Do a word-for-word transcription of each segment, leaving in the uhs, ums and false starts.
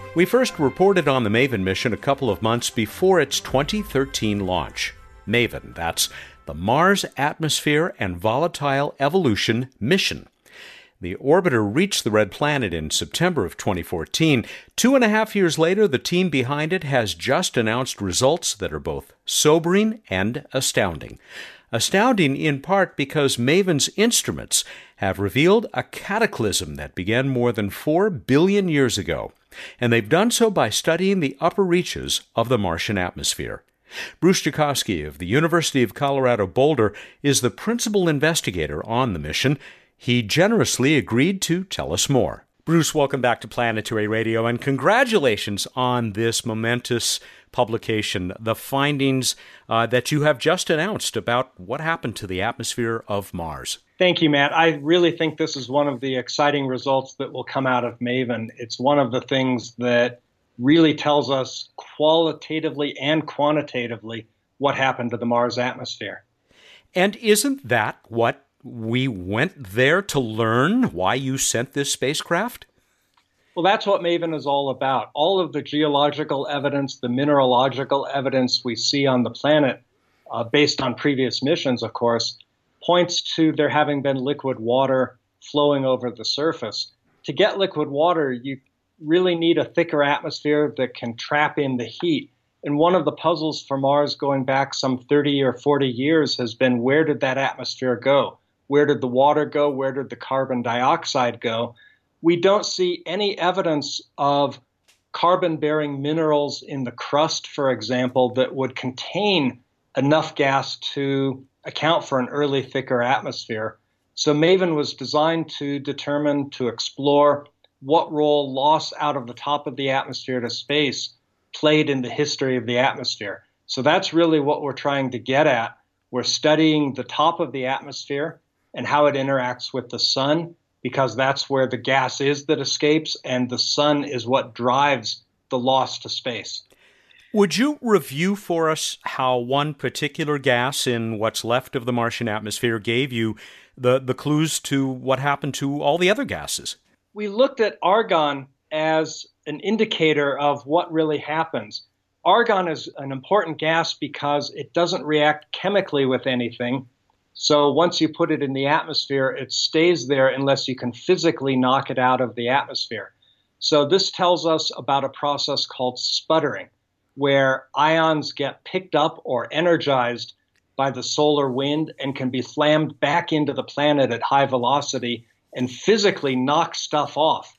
We first reported on the MAVEN mission a couple of months before its twenty thirteen launch. MAVEN, that's the Mars Atmosphere and Volatile Evolution Mission. The orbiter reached the red planet in September of twenty fourteen. Two and a half years later, the team behind it has just announced results that are both sobering and astounding. Astounding in part because MAVEN's instruments have revealed a cataclysm that began more than four billion years ago, and they've done so by studying the upper reaches of the Martian atmosphere. Bruce Jakosky of the University of Colorado Boulder is the principal investigator on the mission. He generously agreed to tell us more. Bruce, welcome back to Planetary Radio, and congratulations on this momentous publication, the findings uh, that you have just announced about what happened to the atmosphere of Mars. Thank you, Matt. I really think this is one of the exciting results that will come out of MAVEN. It's one of the things that really tells us qualitatively and quantitatively what happened to the Mars atmosphere. And isn't that what we went there to learn, why you sent this spacecraft? Well, that's what MAVEN is all about. All of the geological evidence, the mineralogical evidence we see on the planet, uh, based on previous missions, of course, points to there having been liquid water flowing over the surface. To get liquid water, you really need a thicker atmosphere that can trap in the heat. And one of the puzzles for Mars going back some thirty or forty years has been, where did that atmosphere go? Where did the water go? Where did the carbon dioxide go? We don't see any evidence of carbon-bearing minerals in the crust, for example, that would contain enough gas to account for an early thicker atmosphere. So MAVEN was designed to determine, to explore what role loss out of the top of the atmosphere to space played in the history of the atmosphere. So that's really what we're trying to get at. We're studying the top of the atmosphere and how it interacts with the sun, because that's where the gas is that escapes, and the sun is what drives the loss to space. Would you review for us how one particular gas in what's left of the Martian atmosphere gave you the, the clues to what happened to all the other gases? We looked at argon as an indicator of what really happens. Argon is an important gas because it doesn't react chemically with anything. So once you put it in the atmosphere, it stays there unless you can physically knock it out of the atmosphere. So this tells us about a process called sputtering, where ions get picked up or energized by the solar wind and can be slammed back into the planet at high velocity and physically knock stuff off.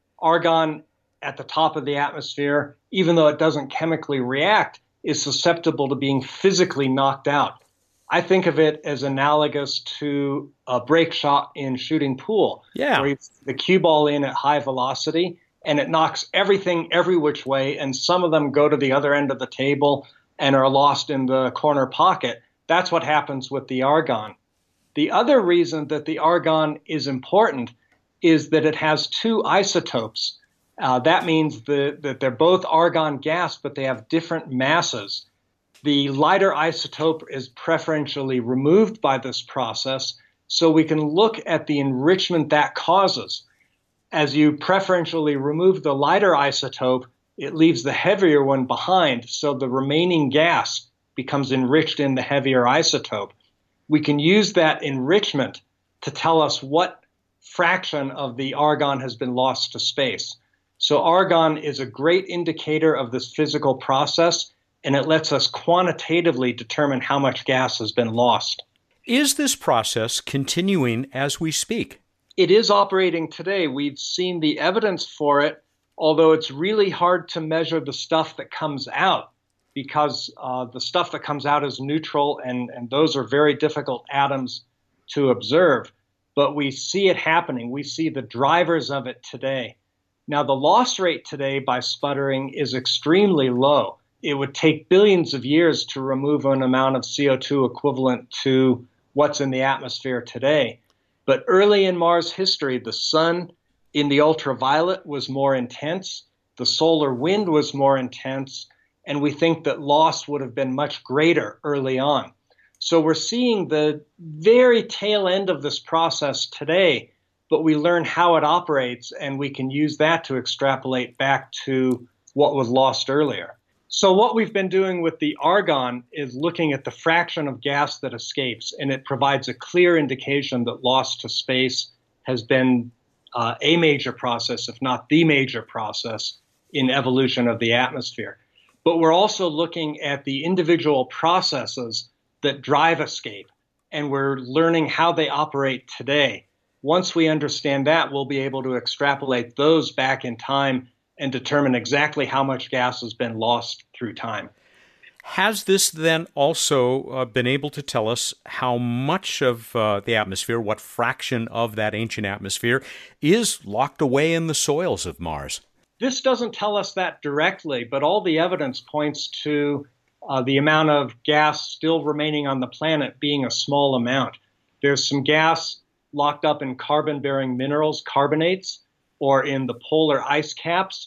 Argon at the top of the atmosphere, even though it doesn't chemically react, is susceptible to being physically knocked out. I think of it as analogous to a break shot in shooting pool, yeah. where you put the cue ball in at high velocity and it knocks everything every which way, and some of them go to the other end of the table and are lost in the corner pocket. That's what happens with the argon. The other reason that the argon is important is that it has two isotopes. Uh, that means the, that they're both argon gas, but they have different masses. The lighter isotope is preferentially removed by this process, so we can look at the enrichment that causes. As you preferentially remove the lighter isotope, it leaves the heavier one behind, so the remaining gas becomes enriched in the heavier isotope. We can use that enrichment to tell us what fraction of the argon has been lost to space. So argon is a great indicator of this physical process, and it lets us quantitatively determine how much gas has been lost. Is this process continuing as we speak? It is operating today. We've seen the evidence for it, although it's really hard to measure the stuff that comes out, because uh, the stuff that comes out is neutral, and, and those are very difficult atoms to observe. But we see it happening. We see the drivers of it today. Now, the loss rate today by sputtering is extremely low. It would take billions of years to remove an amount of C O two equivalent to what's in the atmosphere today. But early in Mars history, the sun in the ultraviolet was more intense, the solar wind was more intense, and we think that loss would have been much greater early on. So we're seeing the very tail end of this process today, but we learn how it operates, and we can use that to extrapolate back to what was lost earlier. So what we've been doing with the argon is looking at the fraction of gas that escapes, and it provides a clear indication that loss to space has been uh, a major process, if not the major process, in evolution of the atmosphere. But we're also looking at the individual processes that drive escape, and we're learning how they operate today. Once we understand that, we'll be able to extrapolate those back in time and determine exactly how much gas has been lost through time. Has this then also uh, been able to tell us how much of uh, the atmosphere, what fraction of that ancient atmosphere, is locked away in the soils of Mars? This doesn't tell us that directly, but all the evidence points to uh, the amount of gas still remaining on the planet being a small amount. There's some gas locked up in carbon-bearing minerals, carbonates, or in the polar ice caps,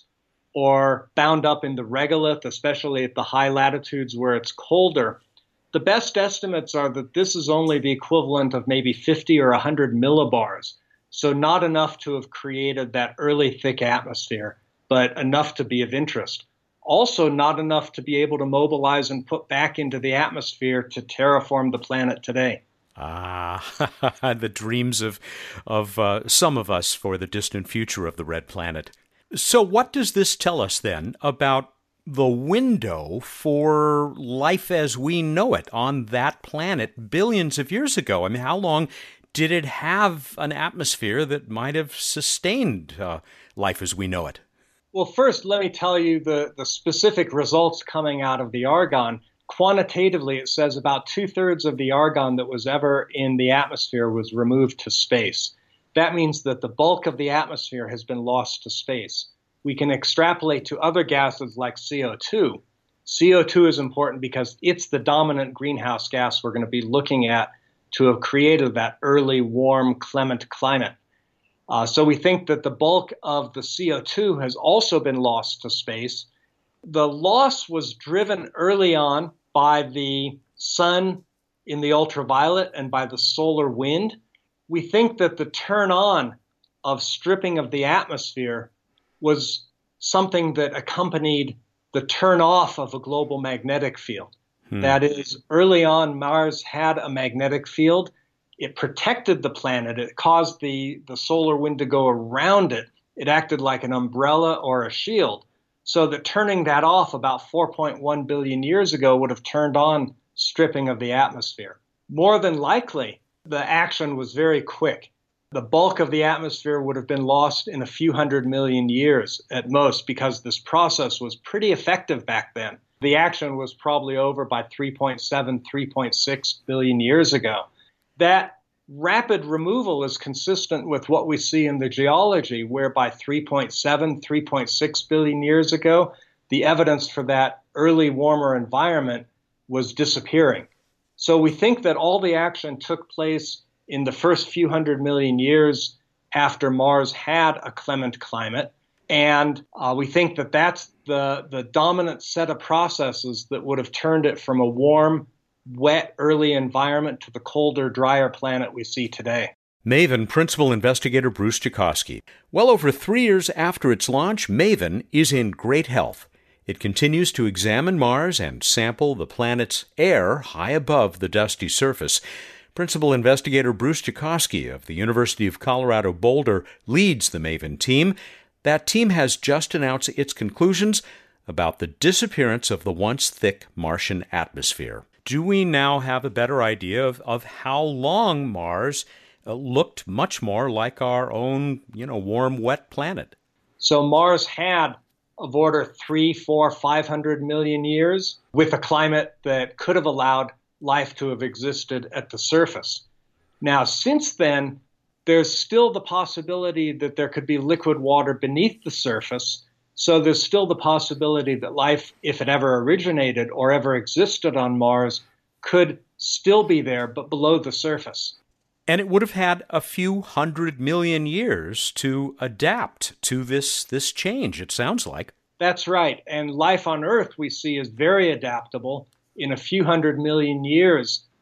or bound up in the regolith, especially at the high latitudes where it's colder. The best estimates are that this is only the equivalent of maybe fifty or one hundred millibars, so not enough to have created that early thick atmosphere, but enough to be of interest. Also not enough to be able to mobilize and put back into the atmosphere to terraform the planet today. Ah, the dreams of of uh, some of us for the distant future of the red planet. So what does this tell us then about the window for life as we know it on that planet billions of years ago? I mean, how long did it have an atmosphere that might have sustained uh, life as we know it? Well, first, let me tell you the, the specific results coming out of the argon. Quantitatively, it says about two-thirds of the argon that was ever in the atmosphere was removed to space. That means that the bulk of the atmosphere has been lost to space. We can extrapolate to other gases like C O two. C O two is important because it's the dominant greenhouse gas we're going to be looking at to have created that early, warm, clement climate. Uh, so we think that the bulk of the C O two has also been lost to space. The loss was driven early on by the sun in the ultraviolet and by the solar wind. We think that the turn on of stripping of the atmosphere was something that accompanied the turn off of a global magnetic field. Hmm. That is, early on, Mars had a magnetic field. It protected the planet. It caused the, the solar wind to go around it. It acted like an umbrella or a shield. So that turning that off about four point one billion years ago would have turned on stripping of the atmosphere. More than likely, the action was very quick. The bulk of the atmosphere would have been lost in a few hundred million years at most because this process was pretty effective back then. The action was probably over by three point seven, three point six billion years ago. That rapid removal is consistent with what we see in the geology, where by three point seven, three point six billion years ago, the evidence for that early warmer environment was disappearing. So we think that all the action took place in the first few hundred million years after Mars had a clement climate. And uh, we think that that's the, the dominant set of processes that would have turned it from a warm, wet, early environment to the colder, drier planet we see today. MAVEN Principal Investigator Bruce Jakosky. Well over three years after its launch, MAVEN is in great health. It continues to examine Mars and sample the planet's air high above the dusty surface. Principal Investigator Bruce Jakosky of the University of Colorado Boulder leads the MAVEN team. That team has just announced its conclusions about the disappearance of the once thick Martian atmosphere. Do we now have a better idea of, of how long Mars uh, looked much more like our own, you know, warm, wet planet? So Mars had of order three, four, five hundred million years with a climate that could have allowed life to have existed at the surface. Now, since then, there's still the possibility that there could be liquid water beneath the surface. So there's still the possibility that life, if it ever originated or ever existed on Mars, could still be there, but below the surface. And it would have had a few hundred million years to adapt to this, this change, it sounds like. That's right. And life on Earth, we see, is very adaptable. In a few hundred million years,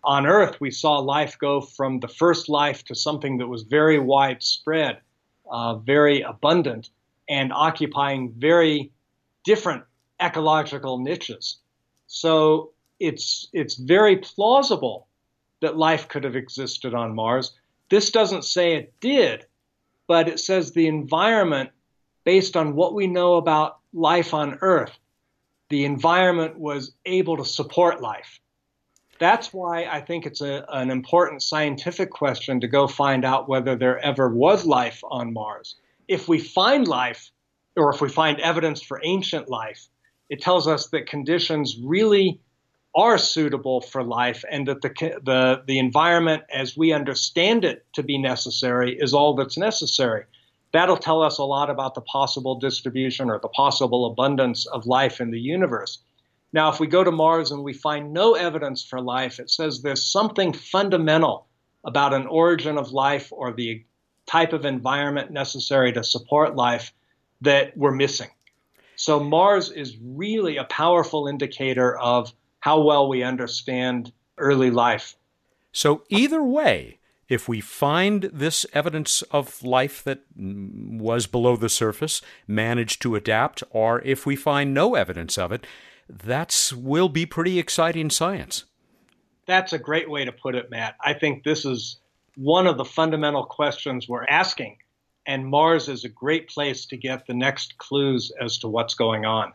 on Earth, we saw life go from the first life to something that was very widespread, uh, very abundant, and occupying very different ecological niches. So it's it's very plausible that life could have existed on Mars. This doesn't say it did, but it says the environment, based on what we know about life on Earth, the environment was able to support life. That's why I think it's a, an important scientific question to go find out whether there ever was life on Mars. If we find life, or if we find evidence for ancient life, it tells us that conditions really are suitable for life, and that the, the, the environment as we understand it to be necessary is all that's necessary. That'll tell us a lot about the possible distribution or the possible abundance of life in the universe. Now, if we go to Mars and we find no evidence for life, it says there's something fundamental about an origin of life or the type of environment necessary to support life that we're missing. So Mars is really a powerful indicator of how well we understand early life. So either way, if we find this evidence of life that was below the surface, managed to adapt, or if we find no evidence of it, that will be pretty exciting science. That's a great way to put it, Matt. I think this is one of the fundamental questions we're asking, and Mars is a great place to get the next clues as to what's going on.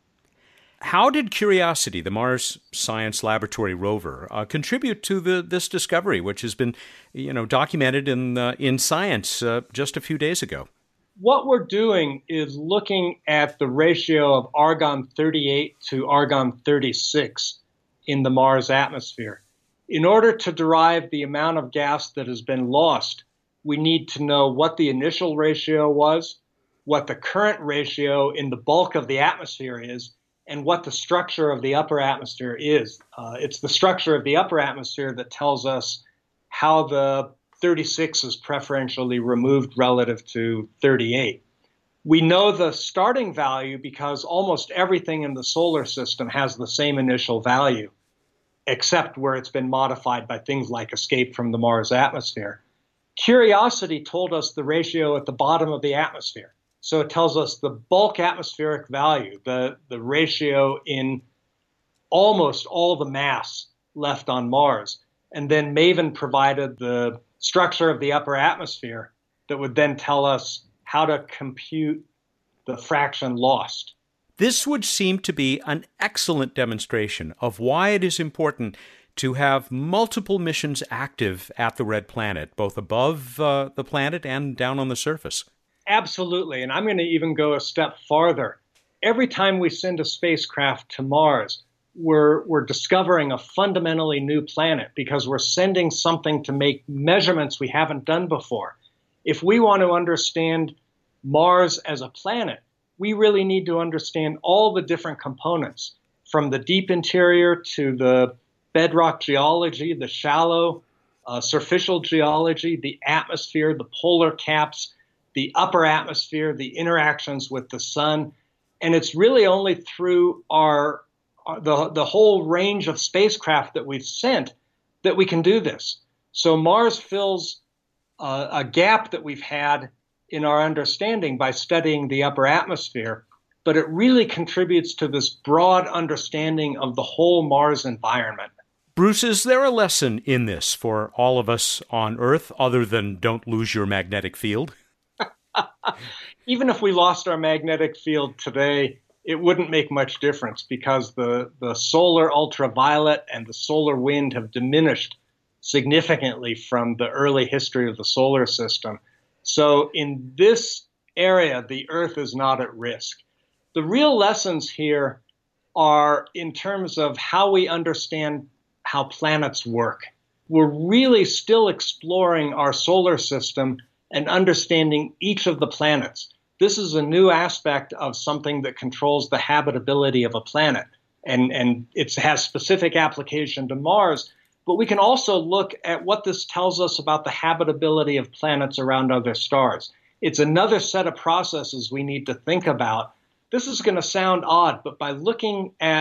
How did Curiosity, the Mars Science Laboratory rover, uh, contribute to the, this discovery, which has been, you know, documented in uh, in Science uh, just a few days ago? What we're doing is looking at the ratio of argon thirty-eight to argon thirty-six in the Mars atmosphere. In order to derive the amount of gas that has been lost, we need to know what the initial ratio was, what the current ratio in the bulk of the atmosphere is, and what the structure of the upper atmosphere is. Uh, it's the structure of the upper atmosphere that tells us how the thirty-six is preferentially removed relative to thirty-eight. We know the starting value because almost everything in the solar system has the same initial value, except where it's been modified by things like escape from the Mars atmosphere. Curiosity told us the ratio at the bottom of the atmosphere. So it tells us the bulk atmospheric value, the, the ratio in almost all the mass left on Mars. And then MAVEN provided the structure of the upper atmosphere that would then tell us how to compute the fraction lost. This would seem to be an excellent demonstration of why it is important to have multiple missions active at the Red Planet, both above uh, the planet and down on the surface. Absolutely. And I'm going to even go a step farther. Every time we send a spacecraft to Mars, we're, we're discovering a fundamentally new planet because we're sending something to make measurements we haven't done before. If we want to understand Mars as a planet, we really need to understand all the different components, from the deep interior to the bedrock geology, the shallow uh, superficial geology, the atmosphere, the polar caps, the upper atmosphere, the interactions with the sun. And it's really only through our, our the, the whole range of spacecraft that we've sent that we can do this. So Mars fills uh, a gap that we've had in our understanding by studying the upper atmosphere, but it really contributes to this broad understanding of the whole Mars environment. Bruce, is there a lesson in this for all of us on Earth other than don't lose your magnetic field? Even if we lost our magnetic field today, it wouldn't make much difference because the, the solar ultraviolet and the solar wind have diminished significantly from the early history of the solar system. So in this area, the Earth is not at risk. The real lessons here are in terms of how we understand how planets work. We're really still exploring our solar system and understanding each of the planets. This is a new aspect of something that controls the habitability of a planet, and, and it has specific application to Mars. But we can also look at what this tells us about the habitability of planets around other stars. It's another set of processes we need to think about. This is going to sound odd, but by looking at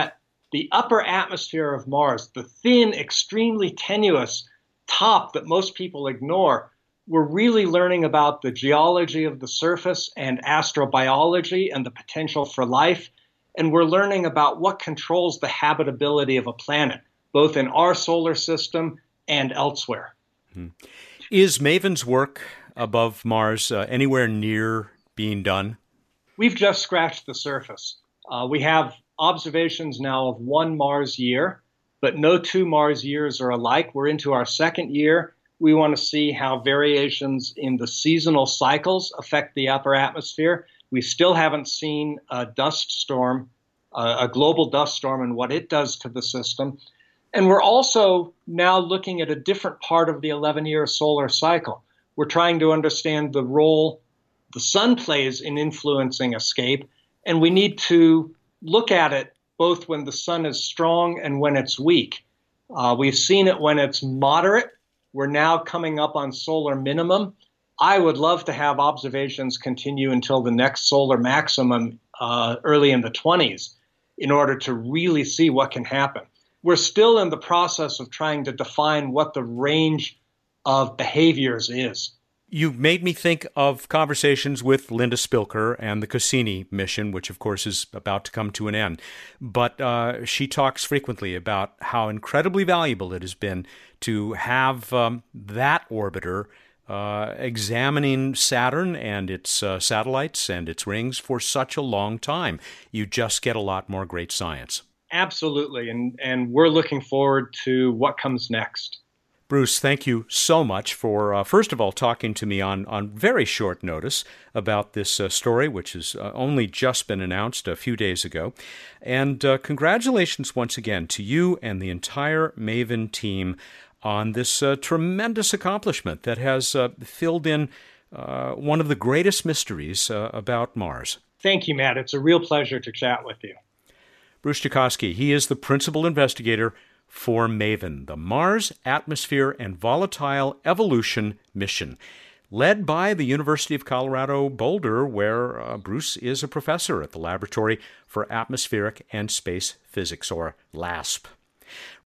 the upper atmosphere of Mars, the thin, extremely tenuous top that most people ignore, we're really learning about the geology of the surface and astrobiology and the potential for life. And we're learning about what controls the habitability of a planet, both in our solar system and elsewhere. Hmm. Is MAVEN's work above Mars uh, anywhere near being done? We've just scratched the surface. Uh, we have observations now of one Mars year, but no two Mars years are alike. We're into our second year. We want to see how variations in the seasonal cycles affect the upper atmosphere. We still haven't seen a dust storm, uh, a global dust storm, and what it does to the system. And we're also now looking at a different part of the eleven-year solar cycle. We're trying to understand the role the sun plays in influencing escape, and we need to look at it both when the sun is strong and when it's weak. Uh, we've seen it when it's moderate. We're now coming up on solar minimum. I would love to have observations continue until the next solar maximum uh, early in the twenties in order to really see what can happen. We're still in the process of trying to define what the range of behaviors is. You've made me think of conversations with Linda Spilker and the Cassini mission, which of course is about to come to an end. But uh, she talks frequently about how incredibly valuable it has been to have um, that orbiter uh, examining Saturn and its uh, satellites and its rings for such a long time. You just get a lot more great science. Absolutely, and, and we're looking forward to what comes next. Bruce, thank you so much for, uh, first of all, talking to me on, on very short notice about this uh, story, which has uh, only just been announced a few days ago. And uh, congratulations once again to you and the entire MAVEN team on this uh, tremendous accomplishment that has uh, filled in uh, one of the greatest mysteries uh, about Mars. Thank you, Matt. It's a real pleasure to chat with you. Bruce Joukowsky, he is the principal investigator for MAVEN, the Mars Atmosphere and Volatile Evolution mission, led by the University of Colorado Boulder, where uh, Bruce is a professor at the Laboratory for Atmospheric and Space Physics, or LASP.